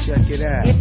Check it out.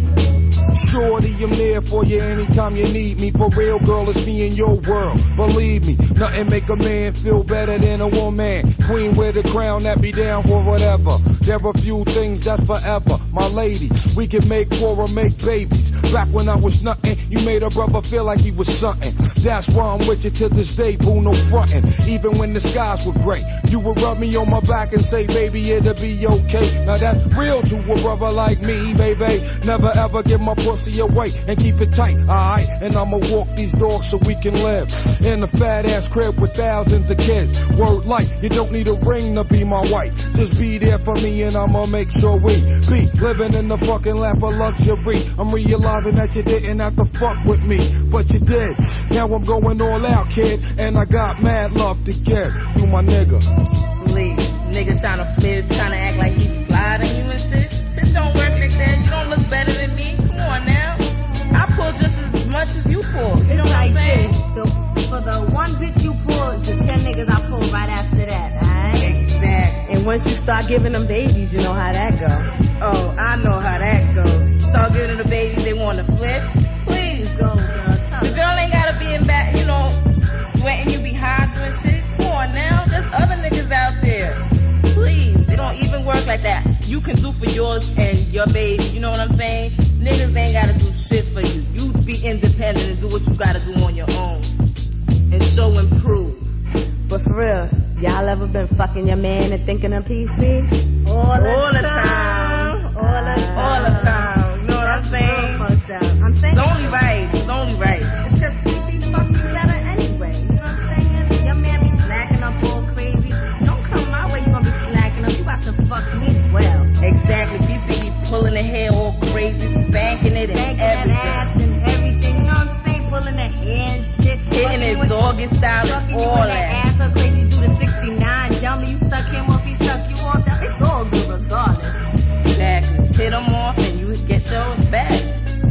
Shorty, I'm there for you anytime you need me. For real, girl, it's me in your world. Believe me, nothing make a man feel better than a woman. Queen with a crown that be down for whatever. There are few things that's forever. My lady, we can make war or make babies. Back when I was nothing, you made a brother feel like he was something. That's why I'm with you to this day, boo, no frontin'. Even when the skies were gray, you would rub me on my back and say, baby, it'll be okay. Now that's real to a brother like me, baby. Never ever give my pussy away and keep it tight, alright? And I'ma walk these dogs so we can live in a fat ass crib with thousands of kids. Word light, you don't need a ring to be my wife. Just be there for me and I'ma make sure we be living in the fucking lap of luxury. I'm realizing that you didn't have to fuck with me, but you did. Now I'm going all out, kid, and I got mad love to give. You my nigga. Please, nigga tryna flip, tryna act like he fly than you and shit. Shit don't work like that. You don't look better than me. Come on now. I pull just as much as you pull. You know what I'm saying? For the one bitch you pull, the 10 niggas I pull right after that, alright? Exactly. And once you start giving them babies, you know how that go. Oh, I know how that go. Start giving them the babies they want to flip. Please. Go, girl. The girl ain't gotta be in back, you know, sweating you behind you and shit. Come on now. There's other niggas out there. Please. It don't even work like that. You can do for yours and your baby, you know what I'm saying? Niggas ain't gotta do shit for you. You be independent and do what you gotta do on your own. And show and prove. But for real, y'all ever been fucking your man and thinking of PC? All the time. All the time. All the time. You know what I'm saying? I'm saying it's only right. It's only right. It's cause PC fuck you better anyway. You know what I'm saying? Your man be slacking up all crazy. Don't come my way, you gonna be slacking up. You got to fuck me well. Exactly. PC be pulling the hair all crazy, spanking it and everything. That ass and everything. You know what I'm saying? Pulling the hair and shit. Hitting it doggy style and all that. Ass so crazy, do the 69. Dummy, you suck him off, he suck you off. It's all good regardless. Exactly. Hit him off and you get yours back.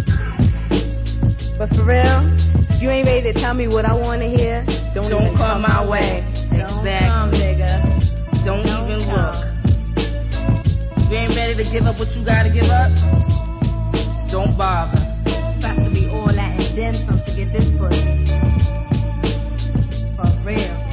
But for real, if you ain't ready to tell me what I want to hear, don't even come my way. Exactly. Don't come, nigga. Don't even look. You ain't ready to give up what you gotta give up? Don't bother. Got to be all that and then some to get this pussy. For real.